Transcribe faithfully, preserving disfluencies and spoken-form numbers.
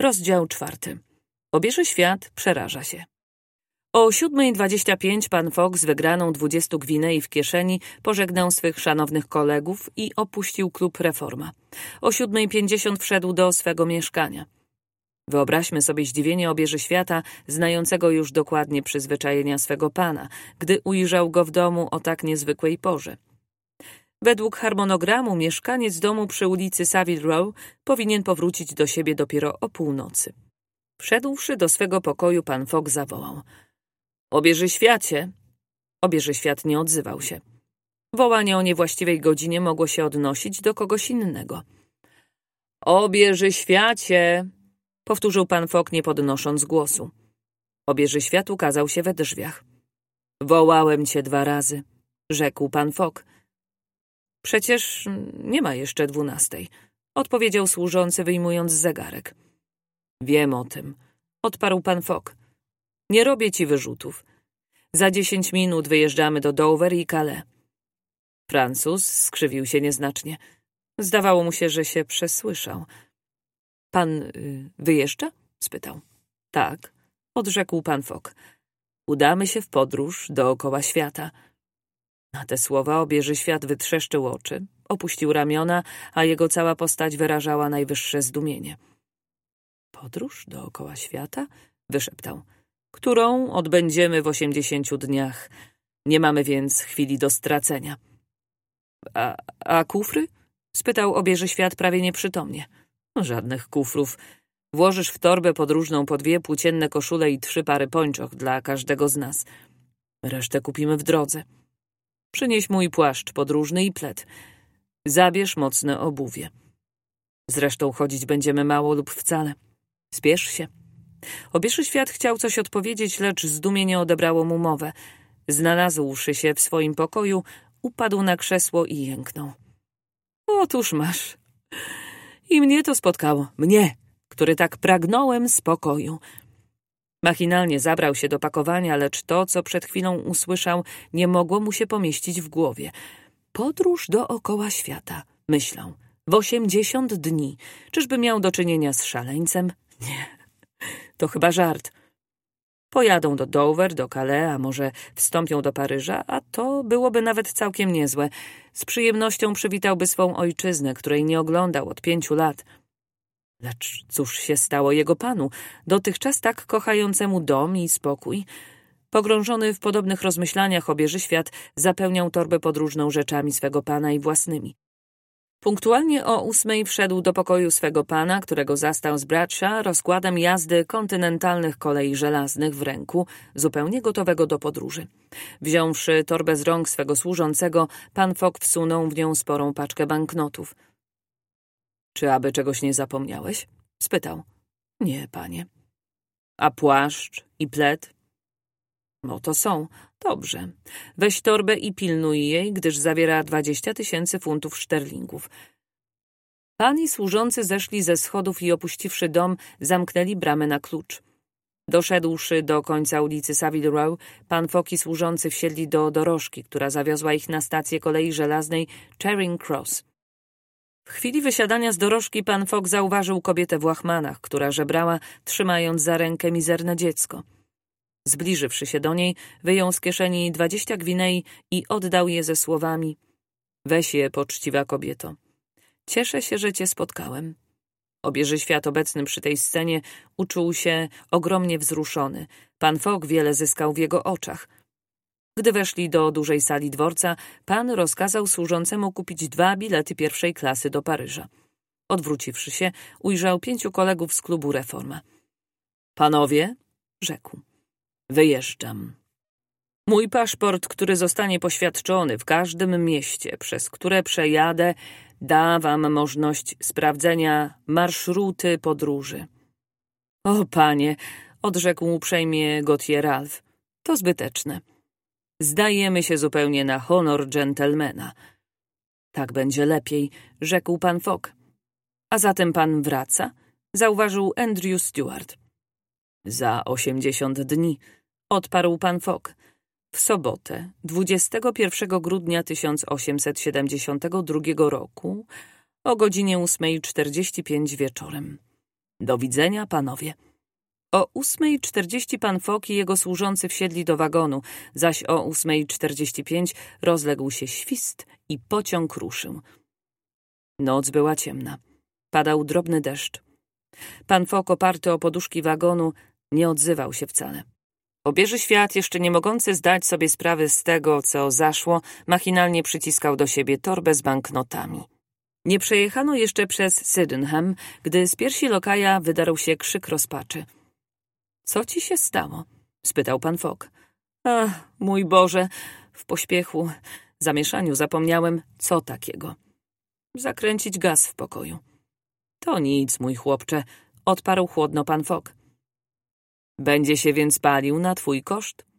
Rozdział czwarty. Obieży świat przeraża się. O siódmej dwadzieścia pięć pan Fogg z wygraną dwudziestu gwinei w kieszeni pożegnał swych szanownych kolegów i opuścił klub Reforma. O siódmej pięćdziesiąt wszedł do swego mieszkania. Wyobraźmy sobie zdziwienie obieży świata, znającego już dokładnie przyzwyczajenia swego pana, gdy ujrzał go w domu o tak niezwykłej porze. Według harmonogramu mieszkaniec domu przy ulicy Savile Row powinien powrócić do siebie dopiero o północy. Wszedłszy do swego pokoju, pan Fogg zawołał: „Obieży świacie!” Obieży świat nie odzywał się. Wołanie o niewłaściwej godzinie mogło się odnosić do kogoś innego. „Obieży świacie!” powtórzył pan Fogg, nie podnosząc głosu. Obieży świat ukazał się we drzwiach. „Wołałem cię dwa razy”, rzekł pan Fogg. „Przecież nie ma jeszcze dwunastej”, odpowiedział służący, wyjmując zegarek. „Wiem o tym”, odparł pan Fogg. „Nie robię ci wyrzutów. Za dziesięć minut wyjeżdżamy do Dover i Calais”. Francuz skrzywił się nieznacznie. Zdawało mu się, że się przesłyszał. „Pan y, wyjeżdża?” spytał. „Tak”, odrzekł pan Fogg. „Udamy się w podróż dookoła świata”. Na te słowa obieży świat wytrzeszczył oczy, opuścił ramiona, a jego cała postać wyrażała najwyższe zdumienie. „Podróż dookoła świata?” wyszeptał. „Którą odbędziemy w osiemdziesięciu dniach. Nie mamy więc chwili do stracenia”. A, a kufry? Spytał obieży świat prawie nieprzytomnie. „Żadnych kufrów. Włożysz w torbę podróżną po dwie płócienne koszule i trzy pary pończoch dla każdego z nas. Resztę kupimy w drodze. Przynieś mój płaszcz podróżny i plet. Zabierz mocne obuwie. Zresztą chodzić będziemy mało lub wcale. Spiesz się”. Obieży świat chciał coś odpowiedzieć, lecz zdumienie odebrało mu mowę. Znalazłszy się w swoim pokoju, upadł na krzesło i jęknął. „Otóż masz. I mnie to spotkało. Mnie, który tak pragnąłem spokoju”. Machinalnie zabrał się do pakowania, lecz to, co przed chwilą usłyszał, nie mogło mu się pomieścić w głowie. Podróż dookoła świata, myślał. W osiemdziesiąt dni. Czyżby miał do czynienia z szaleńcem? Nie, to chyba żart. Pojadą do Dover, do Calais, a może wstąpią do Paryża, a to byłoby nawet całkiem niezłe. Z przyjemnością przywitałby swą ojczyznę, której nie oglądał od pięciu lat. Lecz cóż się stało jego panu, dotychczas tak kochającemu dom i spokój? Pogrążony w podobnych rozmyślaniach, obieży świat zapełniał torbę podróżną rzeczami swego pana i własnymi. Punktualnie o ósmej wszedł do pokoju swego pana, którego zastał z Bradshaw rozkładem jazdy kontynentalnych kolei żelaznych w ręku, zupełnie gotowego do podróży. Wziąwszy torbę z rąk swego służącego, pan Fogg wsunął w nią sporą paczkę banknotów. „Czy aby czegoś nie zapomniałeś?” spytał. „Nie, panie”. „A płaszcz i plet?” „Oto są. Dobrze. Weź torbę i pilnuj jej, gdyż zawiera dwadzieścia tysięcy funtów szterlingów”. Pan i służący zeszli ze schodów i opuściwszy dom, zamknęli bramę na klucz. Doszedłszy do końca ulicy Savile Row, pan Fogg i służący wsiedli do dorożki, która zawiozła ich na stację kolei żelaznej Charing Cross. W chwili wysiadania z dorożki pan Fogg zauważył kobietę w łachmanach, która żebrała, trzymając za rękę mizerne dziecko. Zbliżywszy się do niej, wyjął z kieszeni dwadzieścia gwinei i oddał je ze słowami: „Weź je, poczciwa kobieto. Cieszę się, że cię spotkałem”. Obieży świat obecny przy tej scenie uczuł się ogromnie wzruszony. Pan Fogg wiele zyskał w jego oczach. Gdy weszli do dużej sali dworca, pan rozkazał służącemu kupić dwa bilety pierwszej klasy do Paryża. Odwróciwszy się, ujrzał pięciu kolegów z klubu Reforma. „Panowie”, rzekł, „wyjeżdżam. Mój paszport, który zostanie poświadczony w każdym mieście, przez które przejadę, da wam możliwość sprawdzenia marszruty podróży”. „O, panie”, odrzekł uprzejmie Gautier Ralph, „to zbyteczne. Zdajemy się zupełnie na honor dżentelmena”. „Tak będzie lepiej”, rzekł pan Fogg. „A zatem pan wraca?” zauważył Andrew Stuart. „Za osiemdziesiąt dni”, odparł pan Fogg. „W sobotę, dwudziestego pierwszego grudnia tysiąc osiemset siedemdziesiątego drugiego roku, o godzinie ósmej czterdzieści pięć wieczorem”. Do widzenia, panowie. O ósmej czterdzieści pan Fogg i jego służący wsiedli do wagonu, zaś o ósmej czterdzieści pięć rozległ się świst i pociąg ruszył. Noc była ciemna. Padał drobny deszcz. Pan Fogg, oparty o poduszki wagonu, nie odzywał się wcale. Obieży świat, jeszcze nie mogący zdać sobie sprawy z tego, co zaszło, machinalnie przyciskał do siebie torbę z banknotami. Nie przejechano jeszcze przez Sydenham, gdy z piersi lokaja wydarł się krzyk rozpaczy. — Co ci się stało? — spytał pan Fogg. — Ach, mój Boże, w pośpiechu, zamieszaniu zapomniałem, co takiego. Zakręcić gaz w pokoju. — To nic, mój chłopcze — odparł chłodno pan Fogg. — Będzie się więc palił na twój koszt?